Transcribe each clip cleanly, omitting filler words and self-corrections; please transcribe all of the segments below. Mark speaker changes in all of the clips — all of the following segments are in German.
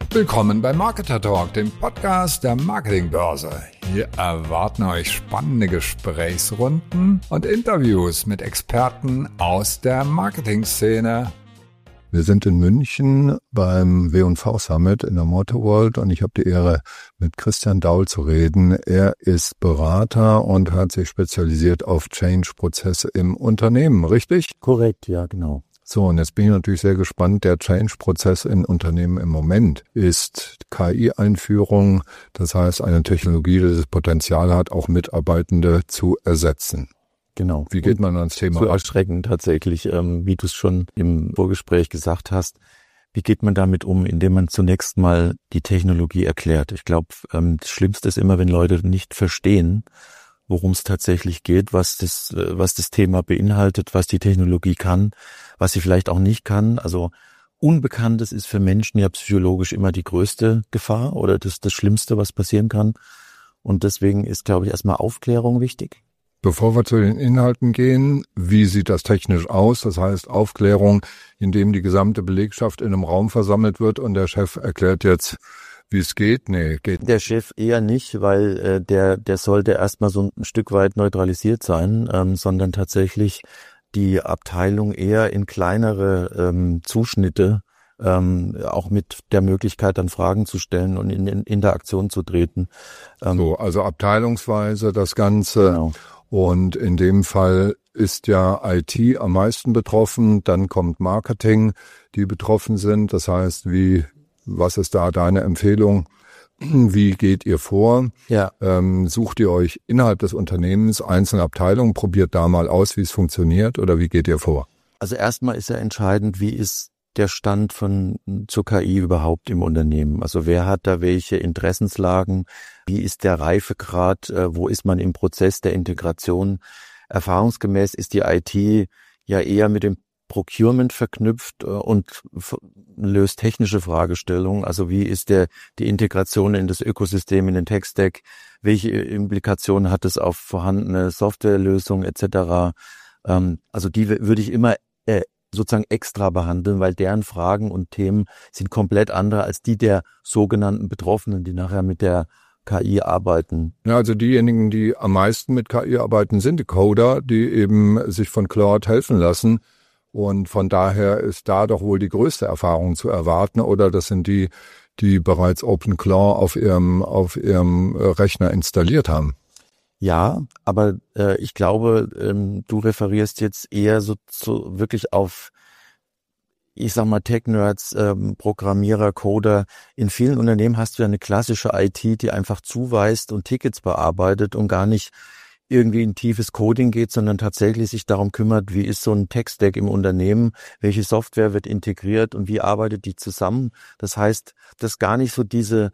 Speaker 1: Willkommen bei Marketer Talk, dem Podcast der Marketingbörse. Hier erwarten euch spannende Gesprächsrunden und Interviews mit Experten aus der Marketingszene.
Speaker 2: Wir sind in München beim W&V Summit in der Motto-World und ich habe die Ehre, mit Christian Daul zu reden. Er ist Berater und hat sich spezialisiert auf Change-Prozesse im Unternehmen, richtig?
Speaker 3: Korrekt, ja, genau.
Speaker 2: So, und jetzt bin ich natürlich sehr gespannt. Der Change-Prozess in Unternehmen im Moment ist KI-Einführung, das heißt eine Technologie, die das Potenzial hat, auch Mitarbeitende zu ersetzen.
Speaker 3: Genau.
Speaker 2: Wie geht man ans Thema?
Speaker 3: So erschreckend tatsächlich, wie du es schon im Vorgespräch gesagt hast. Wie geht man damit um, indem man zunächst mal die Technologie erklärt? Ich glaube, das Schlimmste ist immer, wenn Leute nicht verstehen, worum es tatsächlich geht, was das Thema beinhaltet, was die Technologie kann, was sie vielleicht auch nicht kann. Also Unbekanntes ist für Menschen ja psychologisch immer die größte Gefahr oder das Schlimmste, was passieren kann. Und deswegen ist, glaube ich, erstmal Aufklärung wichtig.
Speaker 2: Bevor wir zu den Inhalten gehen, wie sieht das technisch aus? Das heißt Aufklärung, indem die gesamte Belegschaft in einem Raum versammelt wird und der Chef erklärt jetzt, wie es geht? Nee, geht.
Speaker 3: Der Chef eher nicht, weil der sollte erstmal so ein Stück weit neutralisiert sein, sondern tatsächlich die Abteilung eher in kleinere Zuschnitte, auch mit der Möglichkeit dann Fragen zu stellen und in Interaktion zu treten.
Speaker 2: So, also abteilungsweise das Ganze.
Speaker 3: Genau.
Speaker 2: Und in dem Fall ist ja IT am meisten betroffen, dann kommt Marketing, die betroffen sind. Das heißt, was ist da deine Empfehlung? Wie geht ihr vor?
Speaker 3: Ja.
Speaker 2: Sucht ihr euch innerhalb des Unternehmens einzelne Abteilungen, probiert da mal aus, wie es funktioniert, oder wie geht ihr vor?
Speaker 3: Also erstmal ist ja entscheidend, wie ist der Stand zur KI überhaupt im Unternehmen? Also wer hat da welche Interessenslagen? Wie ist der Reifegrad? Wo ist man im Prozess der Integration? Erfahrungsgemäß ist die IT ja eher mit dem Procurement verknüpft und löst technische Fragestellungen. Also wie ist die Integration in das Ökosystem, in den Tech-Stack? Welche Implikationen hat es auf vorhandene Softwarelösungen etc.? Also die würde ich immer sozusagen extra behandeln, weil deren Fragen und Themen sind komplett andere als die der sogenannten Betroffenen, die nachher mit der KI arbeiten.
Speaker 2: Ja, also diejenigen, die am meisten mit KI arbeiten, sind die Coder, die eben sich von Claude helfen lassen. Und von daher ist da doch wohl die größte Erfahrung zu erwarten. Oder das sind die bereits OpenClaw auf ihrem Rechner installiert haben.
Speaker 3: Ja, aber ich glaube, du referierst jetzt eher so wirklich auf, ich sag mal, Tech-Nerds, Programmierer, Coder. In vielen Unternehmen hast du ja eine klassische IT, die einfach zuweist und Tickets bearbeitet und gar nicht irgendwie in tiefes Coding geht, sondern tatsächlich sich darum kümmert, wie ist so ein Tech-Stack im Unternehmen, welche Software wird integriert und wie arbeitet die zusammen. Das heißt, das ist gar nicht so diese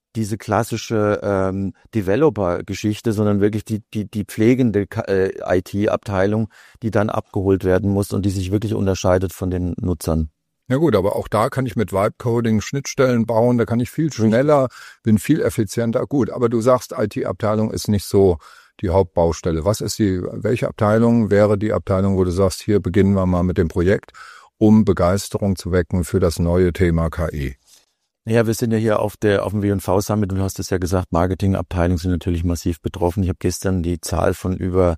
Speaker 3: klassische Developer-Geschichte, sondern wirklich die pflegende IT-Abteilung, die dann abgeholt werden muss und die sich wirklich unterscheidet von den Nutzern.
Speaker 2: Ja gut, aber auch da kann ich mit Vibe-Coding Schnittstellen bauen, da kann ich viel schneller, bin viel effizienter. Gut, aber du sagst, IT-Abteilung ist nicht so die Hauptbaustelle. Welche Abteilung wäre die Abteilung, wo du sagst, hier beginnen wir mal mit dem Projekt, um Begeisterung zu wecken für das neue Thema KI?
Speaker 3: Ja, wir sind ja hier auf dem W&V Summit und du hast es ja gesagt, Marketingabteilungen sind natürlich massiv betroffen. Ich habe gestern die Zahl von über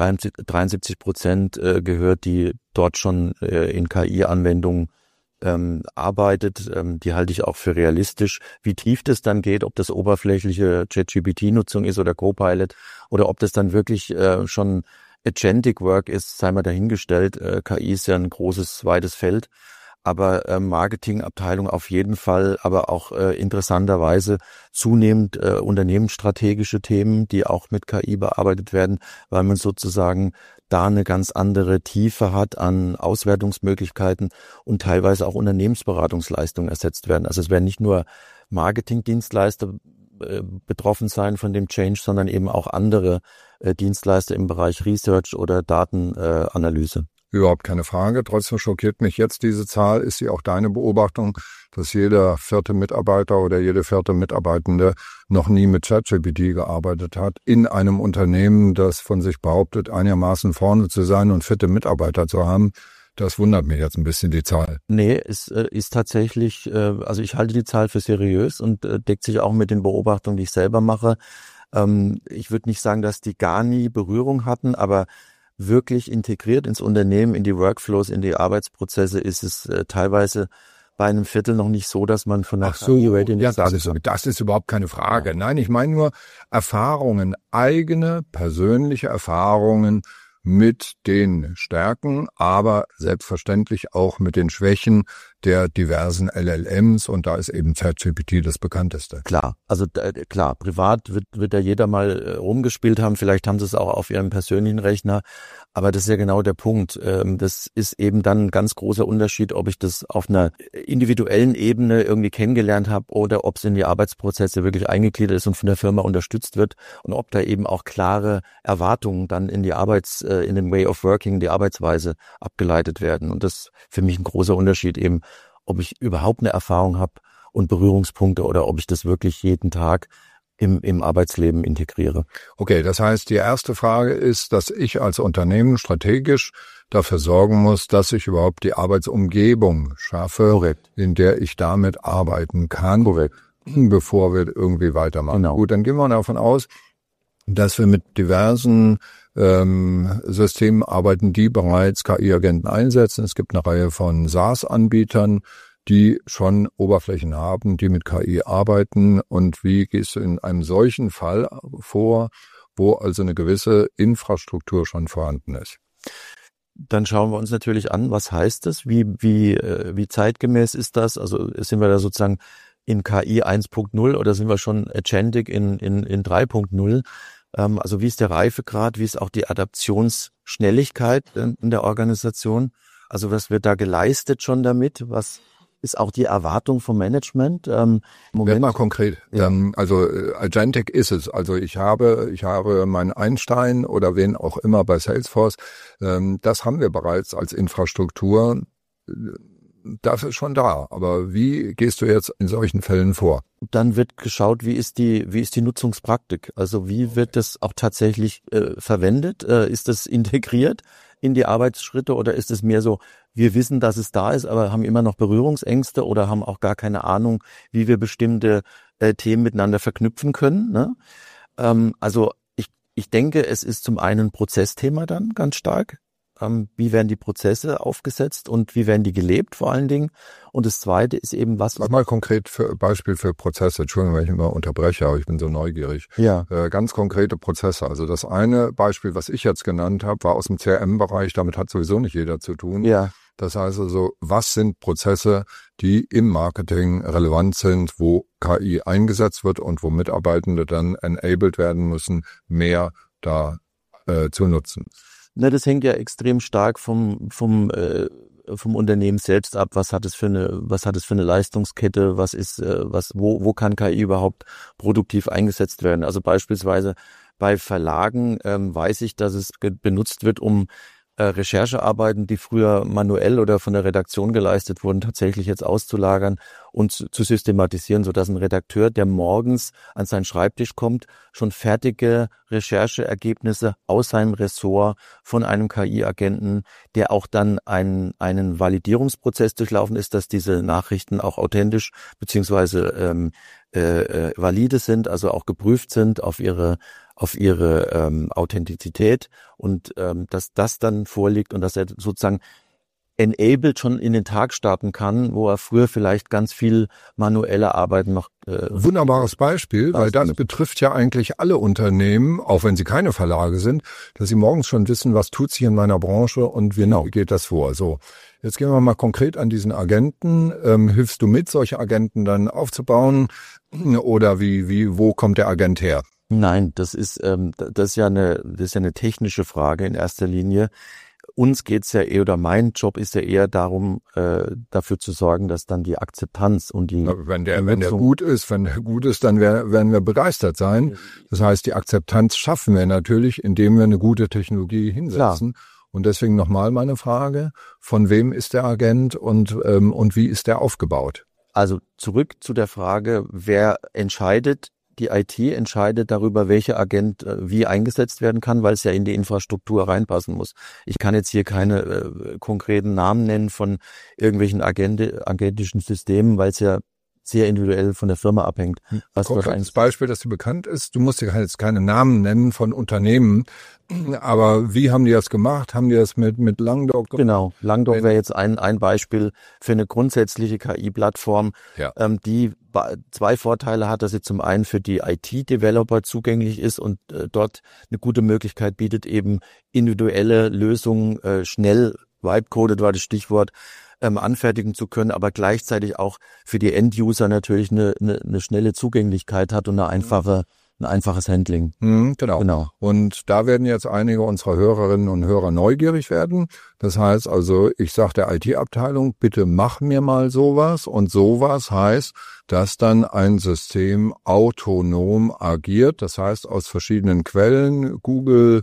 Speaker 3: 73% gehört, die dort schon in KI-Anwendungen arbeitet. Die halte ich auch für realistisch. Wie tief das dann geht, ob das oberflächliche ChatGPT-Nutzung ist oder Copilot oder ob das dann wirklich schon Agentic Work ist, sei mal dahingestellt. KI ist ja ein großes, weites Feld. Aber Marketingabteilung auf jeden Fall, aber auch interessanterweise zunehmend unternehmensstrategische Themen, die auch mit KI bearbeitet werden, weil man sozusagen da eine ganz andere Tiefe hat an Auswertungsmöglichkeiten und teilweise auch Unternehmensberatungsleistungen ersetzt werden. Also es werden nicht nur Marketingdienstleister betroffen sein von dem Change, sondern eben auch andere Dienstleister im Bereich Research oder Datenanalyse.
Speaker 2: Überhaupt keine Frage. Trotzdem schockiert mich jetzt diese Zahl. Ist sie auch deine Beobachtung, dass jeder vierte Mitarbeiter oder jede vierte Mitarbeitende noch nie mit ChatGPT gearbeitet hat in einem Unternehmen, das von sich behauptet, einigermaßen vorne zu sein und fitte Mitarbeiter zu haben? Das wundert mich jetzt ein bisschen, die Zahl.
Speaker 3: Nee, es ist tatsächlich, also ich halte die Zahl für seriös und deckt sich auch mit den Beobachtungen, die ich selber mache. Ich würde nicht sagen, dass die gar nie Berührung hatten, aber wirklich integriert ins Unternehmen, in die Workflows, in die Arbeitsprozesse ist es teilweise bei einem Viertel noch nicht so, dass man von der
Speaker 2: KI-Readiness... Ja, das ist überhaupt keine Frage. Ja. Nein, ich meine nur Erfahrungen, eigene, persönliche Erfahrungen mit den Stärken, aber selbstverständlich auch mit den Schwächen der diversen LLMs, und da ist eben ChatGPT das bekannteste.
Speaker 3: Klar, also klar, privat wird ja jeder mal rumgespielt haben, vielleicht haben sie es auch auf ihrem persönlichen Rechner, aber das ist ja genau der Punkt. Das ist eben dann ein ganz großer Unterschied, ob ich das auf einer individuellen Ebene irgendwie kennengelernt habe oder ob es in die Arbeitsprozesse wirklich eingegliedert ist und von der Firma unterstützt wird und ob da eben auch klare Erwartungen dann in die in den Way of Working, die Arbeitsweise abgeleitet werden. Und das ist für mich ein großer Unterschied eben, ob ich überhaupt eine Erfahrung habe und Berührungspunkte oder ob ich das wirklich jeden Tag im Arbeitsleben integriere.
Speaker 2: Okay, das heißt, die erste Frage ist, dass ich als Unternehmen strategisch dafür sorgen muss, dass ich überhaupt die Arbeitsumgebung schaffe,
Speaker 3: Korrekt,
Speaker 2: in der ich damit arbeiten kann,
Speaker 3: korrekt,
Speaker 2: bevor wir irgendwie weitermachen.
Speaker 3: Genau.
Speaker 2: Gut, dann gehen wir davon aus, dass wir mit diversen Systemen arbeiten, die bereits KI-Agenten einsetzen. Es gibt eine Reihe von SaaS-Anbietern, die schon Oberflächen haben, die mit KI arbeiten. Und wie gehst du in einem solchen Fall vor, wo also eine gewisse Infrastruktur schon vorhanden ist?
Speaker 3: Dann schauen wir uns natürlich an, was heißt das, wie zeitgemäß ist das? Also sind wir da sozusagen in KI 1.0 oder sind wir schon Agentic in 3.0? Also wie ist der Reifegrad, wie ist auch die Adaptionsschnelligkeit in der Organisation? Also was wird da geleistet schon damit? Was ist auch die Erwartung vom Management?
Speaker 2: Werd mal konkret. Ja. Also Agentic ist es. Also ich habe meinen Einstein oder wen auch immer bei Salesforce. Das haben wir bereits als Infrastruktur. Das ist schon da. Aber wie gehst du jetzt in solchen Fällen vor?
Speaker 3: Dann wird geschaut, wie ist die Nutzungspraktik? Also wie wird das auch tatsächlich verwendet? Ist das integriert in die Arbeitsschritte oder ist es mehr so, wir wissen, dass es da ist, aber haben immer noch Berührungsängste oder haben auch gar keine Ahnung, wie wir bestimmte Themen miteinander verknüpfen können, ne? Also ich denke, es ist zum einen ein Prozessthema dann ganz stark. Wie werden die Prozesse aufgesetzt und wie werden die gelebt vor allen Dingen? Und das Zweite ist eben was...
Speaker 2: Sag mal konkret Beispiel für Prozesse. Entschuldigung, wenn ich immer unterbreche, aber ich bin so neugierig.
Speaker 3: Ja.
Speaker 2: Ganz konkrete Prozesse. Also das eine Beispiel, was ich jetzt genannt habe, war aus dem CRM-Bereich. Damit hat sowieso nicht jeder zu tun.
Speaker 3: Ja.
Speaker 2: Das heißt also, was sind Prozesse, die im Marketing relevant sind, wo KI eingesetzt wird und wo Mitarbeitende dann enabled werden müssen, mehr da zu nutzen?
Speaker 3: Na, das hängt ja extrem stark vom Unternehmen selbst ab. Was hat es für eine Leistungskette? Wo kann KI überhaupt produktiv eingesetzt werden? Also beispielsweise bei Verlagen weiß ich, dass es benutzt wird, um Recherchearbeiten, die früher manuell oder von der Redaktion geleistet wurden, tatsächlich jetzt auszulagern und zu systematisieren, sodass ein Redakteur, der morgens an seinen Schreibtisch kommt, schon fertige Rechercheergebnisse aus seinem Ressort von einem KI-Agenten, der auch dann einen Validierungsprozess durchlaufen ist, dass diese Nachrichten auch authentisch beziehungsweise valide sind, also auch geprüft sind auf ihre Authentizität und dass das dann vorliegt und dass er sozusagen enabled schon in den Tag starten kann, wo er früher vielleicht ganz viel manuelle Arbeiten noch...
Speaker 2: Wunderbares Beispiel, weil das betrifft ja eigentlich alle Unternehmen, auch wenn sie keine Verlage sind, dass sie morgens schon wissen, was tut sich in meiner Branche und wie geht das vor. So, jetzt gehen wir mal konkret an diesen Agenten. Hilfst du mit, solche Agenten dann aufzubauen oder wo kommt der Agent her?
Speaker 3: Nein, das ist ja eine technische Frage in erster Linie. Uns geht's ja eher, oder mein Job ist ja eher darum, dafür zu sorgen, dass dann die Akzeptanz und die...
Speaker 2: Wenn der gut ist, dann werden wir begeistert sein. Das heißt, die Akzeptanz schaffen wir natürlich, indem wir eine gute Technologie hinsetzen. Klar. Und deswegen nochmal meine Frage, von wem ist der Agent und wie ist der aufgebaut?
Speaker 3: Also zurück zu der Frage, wer entscheidet, die IT entscheidet darüber, welcher Agent wie eingesetzt werden kann, weil es ja in die Infrastruktur reinpassen muss. Ich kann jetzt hier keine konkreten Namen nennen von irgendwelchen agentischen Systemen, weil es ja sehr individuell von der Firma abhängt.
Speaker 2: Was konkretes Beispiel, das dir bekannt ist, du musst dir jetzt keine Namen nennen von Unternehmen, aber wie haben die das gemacht? Haben die das mit Langdog gemacht?
Speaker 3: Genau, Langdog wäre jetzt ein Beispiel für eine grundsätzliche KI-Plattform, die zwei Vorteile hat, dass sie zum einen für die IT-Developer zugänglich ist und dort eine gute Möglichkeit bietet, eben individuelle Lösungen schnell, vibe-coded war das Stichwort, anfertigen zu können, aber gleichzeitig auch für die End-User natürlich eine schnelle Zugänglichkeit hat und ein einfaches Handling.
Speaker 2: Genau. Und da werden jetzt einige unserer Hörerinnen und Hörer neugierig werden. Das heißt also, ich sage der IT-Abteilung, bitte mach mir mal sowas. Und sowas heißt, dass dann ein System autonom agiert. Das heißt, aus verschiedenen Quellen, Google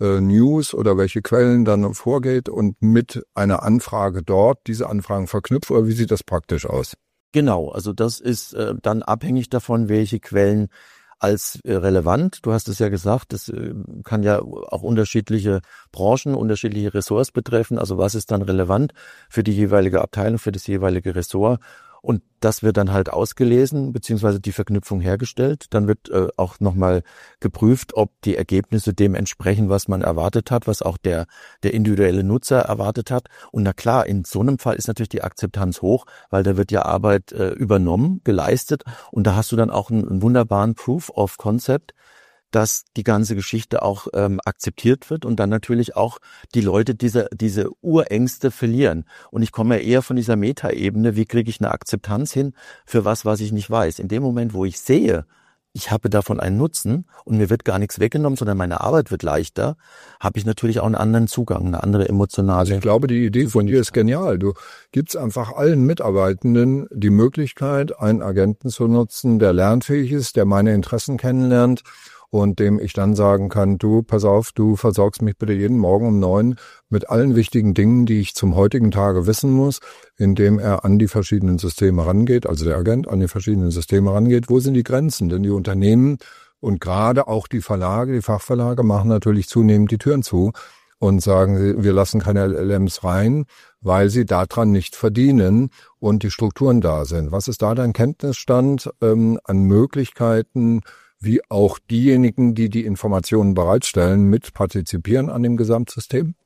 Speaker 2: News oder welche Quellen dann vorgeht und mit einer Anfrage dort diese Anfragen verknüpft. Oder wie sieht das praktisch aus?
Speaker 3: Genau, also das ist dann abhängig davon, welche Quellen als relevant. Du hast es ja gesagt, das kann ja auch unterschiedliche Branchen, unterschiedliche Ressorts betreffen. Also was ist dann relevant für die jeweilige Abteilung, für das jeweilige Ressort? Und das wird dann halt ausgelesen, beziehungsweise die Verknüpfung hergestellt. Dann wird auch nochmal geprüft, ob die Ergebnisse dem entsprechen, was man erwartet hat, was auch der individuelle Nutzer erwartet hat. Und na klar, in so einem Fall ist natürlich die Akzeptanz hoch, weil da wird ja Arbeit übernommen, geleistet. Und da hast du dann auch einen wunderbaren Proof of Concept, dass die ganze Geschichte auch akzeptiert wird und dann natürlich auch die Leute diese Urängste verlieren. Und ich komme ja eher von dieser Metaebene, wie kriege ich eine Akzeptanz hin für was ich nicht weiß. In dem Moment, wo ich sehe, ich habe davon einen Nutzen und mir wird gar nichts weggenommen, sondern meine Arbeit wird leichter, habe ich natürlich auch einen anderen Zugang, eine andere emotionale.
Speaker 2: Also ich glaube, die Idee von dir ist genial. Du gibst einfach allen Mitarbeitenden die Möglichkeit, einen Agenten zu nutzen, der lernfähig ist, der meine Interessen kennenlernt, und dem ich dann sagen kann, du, pass auf, du versorgst mich bitte jeden Morgen um 9 mit allen wichtigen Dingen, die ich zum heutigen Tage wissen muss, indem er an die verschiedenen Systeme rangeht, also der Agent an die verschiedenen Systeme rangeht. Wo sind die Grenzen? Denn die Unternehmen und gerade auch die Verlage, die Fachverlage machen natürlich zunehmend die Türen zu und sagen, wir lassen keine LLMs rein, weil sie daran nicht verdienen und die Strukturen da sind. Was ist da dein Kenntnisstand an Möglichkeiten, wie auch diejenigen, die die Informationen bereitstellen, mit partizipieren an dem Gesamtsystem?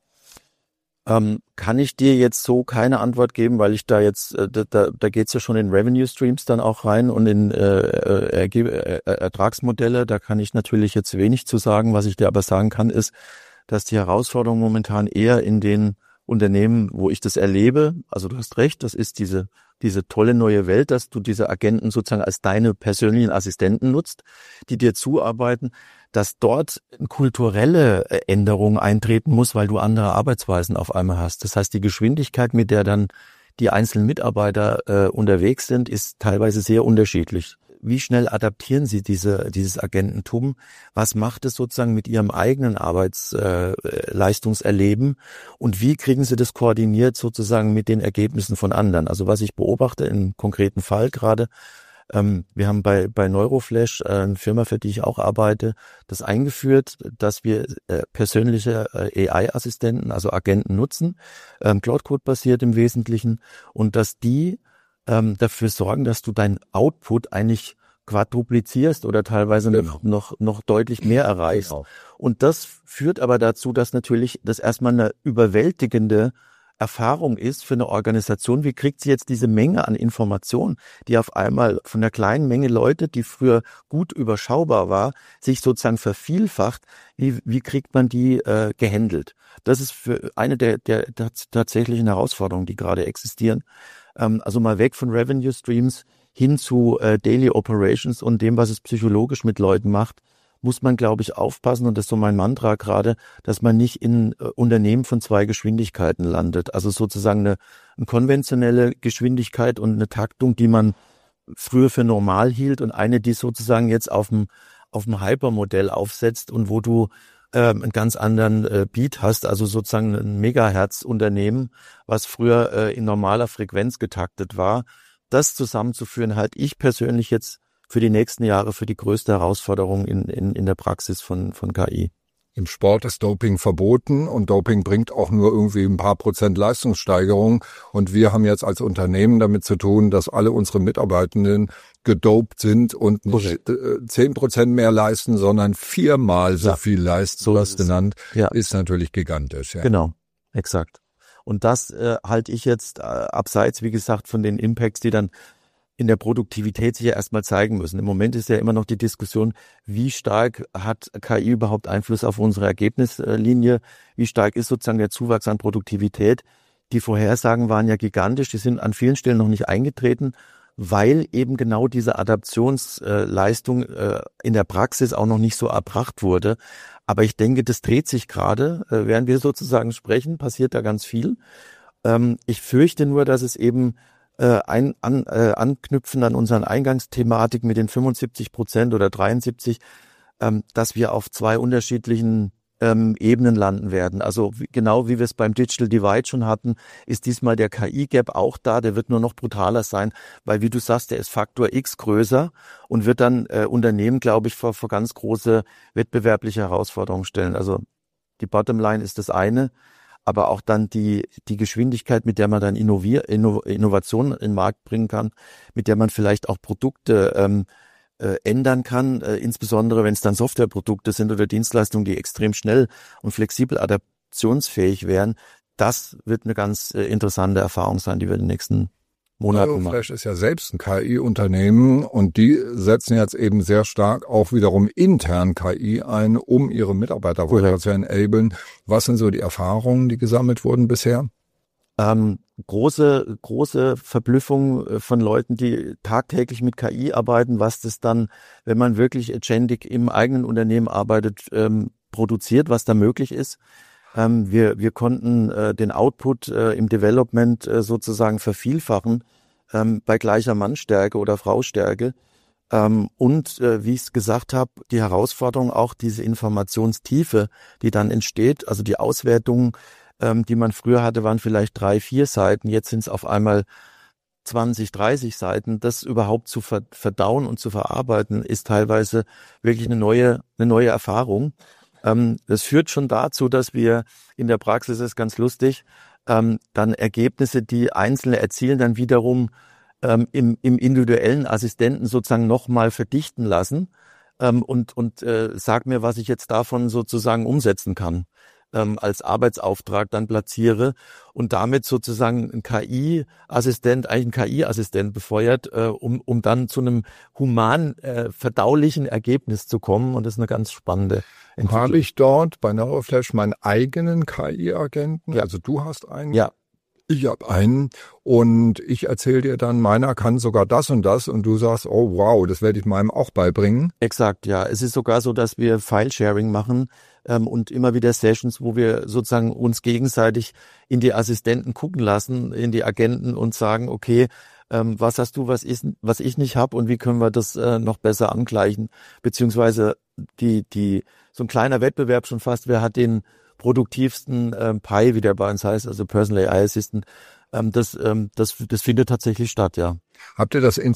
Speaker 3: Kann ich dir jetzt so keine Antwort geben, weil ich da jetzt, da geht's ja schon in Revenue Streams dann auch rein und in Ertragsmodelle. Da kann ich natürlich jetzt wenig zu sagen. Was ich dir aber sagen kann, ist, dass die Herausforderung momentan eher in den Unternehmen, wo ich das erlebe, also du hast recht, das ist diese tolle neue Welt, dass du diese Agenten sozusagen als deine persönlichen Assistenten nutzt, die dir zuarbeiten, dass dort kulturelle Änderungen eintreten muss, weil du andere Arbeitsweisen auf einmal hast. Das heißt, die Geschwindigkeit, mit der dann die einzelnen Mitarbeiter unterwegs sind, ist teilweise sehr unterschiedlich. Wie schnell adaptieren Sie dieses Agententum? Was macht es sozusagen mit Ihrem eigenen Arbeitsleistungserleben? Und wie kriegen Sie das koordiniert sozusagen mit den Ergebnissen von anderen? Also was ich beobachte im konkreten Fall gerade, wir haben bei Neuroflash, eine Firma, für die ich auch arbeite, das eingeführt, dass wir persönliche AI-Assistenten, also Agenten nutzen, Cloud-Code-basiert im Wesentlichen, und dass die dafür sorgen, dass du deinen Output eigentlich quadruplizierst oder teilweise noch deutlich mehr erreichst. Genau. Und das führt aber dazu, dass natürlich das erstmal eine überwältigende Erfahrung ist für eine Organisation. Wie kriegt sie jetzt diese Menge an Informationen, die auf einmal von einer kleinen Menge Leute, die früher gut überschaubar war, sich sozusagen vervielfacht? Wie kriegt man die gehandelt? Das ist für eine der tatsächlichen Herausforderungen, die gerade existieren. Also mal weg von Revenue Streams hin zu Daily Operations und dem, was es psychologisch mit Leuten macht, muss man, glaube ich, aufpassen, und das ist so mein Mantra gerade, dass man nicht in Unternehmen von zwei Geschwindigkeiten landet. Also sozusagen eine konventionelle Geschwindigkeit und eine Taktung, die man früher für normal hielt, und eine, die sozusagen jetzt auf dem Hypermodell aufsetzt und wo du einen ganz anderen Beat hast, also sozusagen ein Megahertz-Unternehmen, was früher in normaler Frequenz getaktet war. Das zusammenzuführen, halte ich persönlich jetzt für die nächsten Jahre für die größte Herausforderung in der Praxis von KI.
Speaker 2: Im Sport ist Doping verboten und Doping bringt auch nur irgendwie ein paar Prozent Leistungssteigerung. Und wir haben jetzt als Unternehmen damit zu tun, dass alle unsere Mitarbeitenden gedopt sind und nicht 10% mehr leisten, sondern 4-mal so viel leisten,
Speaker 3: so
Speaker 2: was genannt,
Speaker 3: ja.
Speaker 2: Ist natürlich gigantisch. Ja.
Speaker 3: Genau, exakt. Und das halte ich jetzt abseits, wie gesagt, von den Impacts, die dann in der Produktivität sich ja erstmal zeigen müssen. Im Moment ist ja immer noch die Diskussion, wie stark hat KI überhaupt Einfluss auf unsere Ergebnislinie? Wie stark ist sozusagen der Zuwachs an Produktivität? Die Vorhersagen waren ja gigantisch, die sind an vielen Stellen noch nicht eingetreten, weil eben genau diese Adaptionsleistung in der Praxis auch noch nicht so erbracht wurde. Aber ich denke, das dreht sich gerade. Während wir sozusagen sprechen, passiert da ganz viel. Ich fürchte nur, dass es eben anknüpfen an unseren Eingangsthematik mit den 75% oder 73%, dass wir auf zwei unterschiedlichen Ebenen landen werden. Also genau wie wir es beim Digital Divide schon hatten, ist diesmal der KI-Gap auch da. Der wird nur noch brutaler sein, weil, wie du sagst, der ist Faktor X größer und wird dann Unternehmen, glaube ich, vor ganz große wettbewerbliche Herausforderungen stellen. Also die Bottomline ist das eine, aber auch dann die Geschwindigkeit, mit der man dann Innovationen in den Markt bringen kann, mit der man vielleicht auch Produkte ändern kann, insbesondere wenn es dann Softwareprodukte sind oder Dienstleistungen, die extrem schnell und flexibel adaptionsfähig wären. Das wird eine ganz interessante Erfahrung sein, die wir in den nächsten Monaten machen.
Speaker 2: HelloFresh ist ja selbst ein KI-Unternehmen und die setzen jetzt eben sehr stark auch wiederum intern KI ein, um ihre Mitarbeiter weiter zu enablen. Was sind so die Erfahrungen, die gesammelt wurden bisher?
Speaker 3: Große Verblüffung von Leuten, die tagtäglich mit KI arbeiten, was das dann, wenn man wirklich agentic im eigenen Unternehmen arbeitet, produziert, was da möglich ist. Wir konnten den Output im Development sozusagen vervielfachen bei gleicher Mannstärke oder Fraustärke. Und wie ich es gesagt habe, die Herausforderung auch diese Informationstiefe, die dann entsteht, also die Auswertungen, die man früher hatte, waren vielleicht 3-4 Seiten, jetzt sind es auf einmal 20, 30 Seiten. Das überhaupt zu verdauen und zu verarbeiten, ist teilweise wirklich eine neue Erfahrung. Das führt schon dazu, dass wir in der Praxis, ist ganz lustig, dann Ergebnisse, die Einzelne erzielen, dann wiederum im individuellen Assistenten sozusagen nochmal verdichten lassen und sag mir, was ich jetzt davon sozusagen umsetzen kann. Als Arbeitsauftrag dann platziere und damit sozusagen ein KI-Assistent befeuert, um dann zu einem human verdaulichen Ergebnis zu kommen. Und das ist eine ganz spannende Entwicklung.
Speaker 2: Habe ich dort bei HelloFresh meinen eigenen KI-Agenten?
Speaker 3: Ja.
Speaker 2: Also du hast einen?
Speaker 3: Ja.
Speaker 2: Ich habe einen und ich erzähle dir dann, meiner kann sogar das und du sagst, oh wow, das werde ich meinem auch beibringen.
Speaker 3: Exakt, ja. Es ist sogar so, dass wir File-Sharing machen und immer wieder Sessions, wo wir sozusagen uns gegenseitig in die Assistenten gucken lassen, in die Agenten und sagen, okay, was hast du, was ich nicht habe und wie können wir das noch besser angleichen? Beziehungsweise so ein kleiner Wettbewerb schon fast, wer hat den produktivsten Pi, wie der bei uns heißt, also Personal AI Assistant, das findet tatsächlich statt, ja.
Speaker 2: Habt ihr das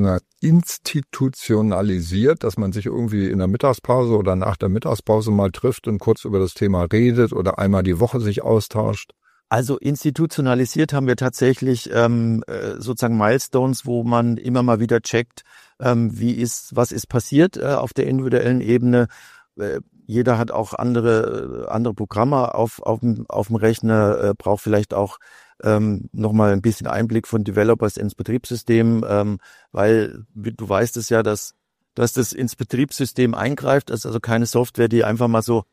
Speaker 2: institutionalisiert, dass man sich irgendwie in der Mittagspause oder nach der Mittagspause mal trifft und kurz über das Thema redet oder einmal die Woche sich austauscht?
Speaker 3: Also institutionalisiert haben wir tatsächlich sozusagen Milestones, wo man immer mal wieder checkt, was ist passiert auf der individuellen Ebene. Jeder hat auch andere Programme auf dem Rechner, braucht vielleicht auch nochmal ein bisschen Einblick von Developers ins Betriebssystem, weil du weißt es ja, dass das ins Betriebssystem eingreift. Das ist also keine Software, die einfach mal so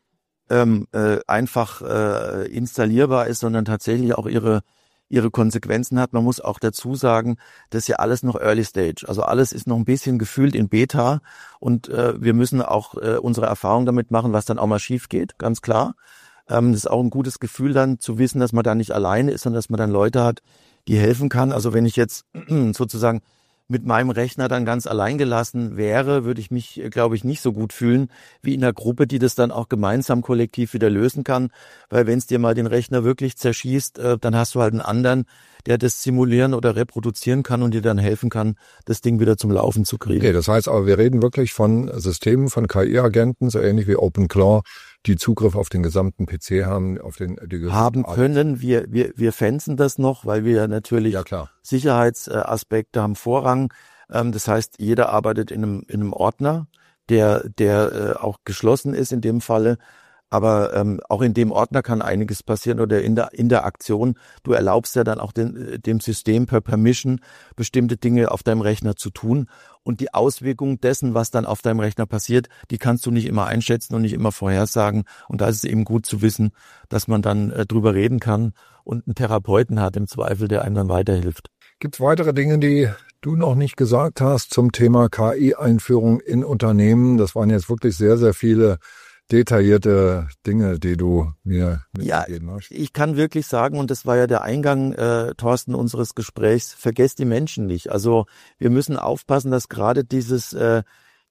Speaker 3: einfach installierbar ist, sondern tatsächlich auch ihre Konsequenzen hat. Man muss auch dazu sagen, das ist ja alles noch Early Stage. Also alles ist noch ein bisschen gefühlt in Beta und wir müssen auch unsere Erfahrung damit machen, was dann auch mal schief geht, ganz klar. Das ist auch ein gutes Gefühl dann zu wissen, dass man da nicht alleine ist, sondern dass man dann Leute hat, die helfen kann. Also wenn ich jetzt sozusagen mit meinem Rechner dann ganz allein gelassen wäre, würde ich mich, glaube ich, nicht so gut fühlen wie in einer Gruppe, die das dann auch gemeinsam kollektiv wieder lösen kann. Weil wenn es dir mal den Rechner wirklich zerschießt, dann hast du halt einen anderen, der das simulieren oder reproduzieren kann und dir dann helfen kann, das Ding wieder zum Laufen zu kriegen.
Speaker 2: Okay, das heißt aber, wir reden wirklich von Systemen, von KI-Agenten, so ähnlich wie OpenClaw, die Zugriff auf den gesamten PC haben,
Speaker 3: haben können. Wir fänzen das noch, weil wir natürlich Sicherheitsaspekte haben Vorrang. Das heißt, jeder arbeitet in einem Ordner, der auch geschlossen ist in dem Falle. Aber auch in dem Ordner kann einiges passieren oder in der Aktion. Du erlaubst ja dann auch dem System per Permission bestimmte Dinge auf deinem Rechner zu tun. Und die Auswirkungen dessen, was dann auf deinem Rechner passiert, die kannst du nicht immer einschätzen und nicht immer vorhersagen. Und da ist es eben gut zu wissen, dass man dann drüber reden kann und einen Therapeuten hat im Zweifel, der einem dann weiterhilft.
Speaker 2: Gibt es weitere Dinge, die du noch nicht gesagt hast zum Thema KI-Einführung in Unternehmen? Das waren jetzt wirklich sehr, sehr viele detaillierte Dinge, die du mir mitgegeben hast.
Speaker 3: Ich kann wirklich sagen, und das war ja der Eingang, Thorsten, unseres Gesprächs, vergesst die Menschen nicht. Also wir müssen aufpassen, dass gerade dieser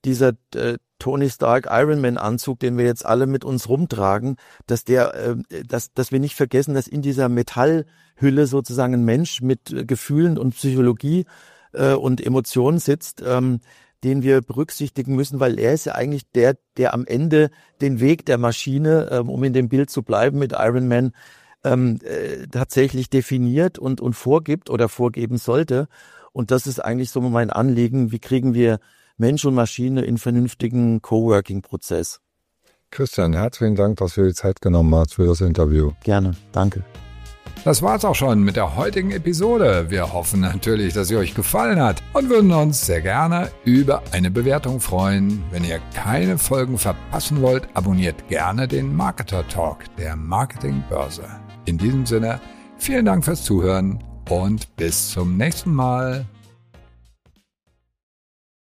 Speaker 3: Tony Stark Iron Man Anzug, den wir jetzt alle mit uns rumtragen, dass wir nicht vergessen, dass in dieser Metallhülle sozusagen ein Mensch mit Gefühlen und Psychologie und Emotionen sitzt, den wir berücksichtigen müssen, weil er ist ja eigentlich der am Ende den Weg der Maschine, um in dem Bild zu bleiben mit Iron Man, tatsächlich definiert und vorgibt oder vorgeben sollte. Und das ist eigentlich so mein Anliegen. Wie kriegen wir Mensch und Maschine in vernünftigen Coworking-Prozess?
Speaker 2: Christian, herzlichen Dank, dass du dir die Zeit genommen hast für das Interview.
Speaker 3: Gerne, danke.
Speaker 1: Das war's auch schon mit der heutigen Episode. Wir hoffen natürlich, dass sie euch gefallen hat und würden uns sehr gerne über eine Bewertung freuen. Wenn ihr keine Folgen verpassen wollt, abonniert gerne den Marketer Talk der Marketingbörse. In diesem Sinne, vielen Dank fürs Zuhören und bis zum nächsten Mal.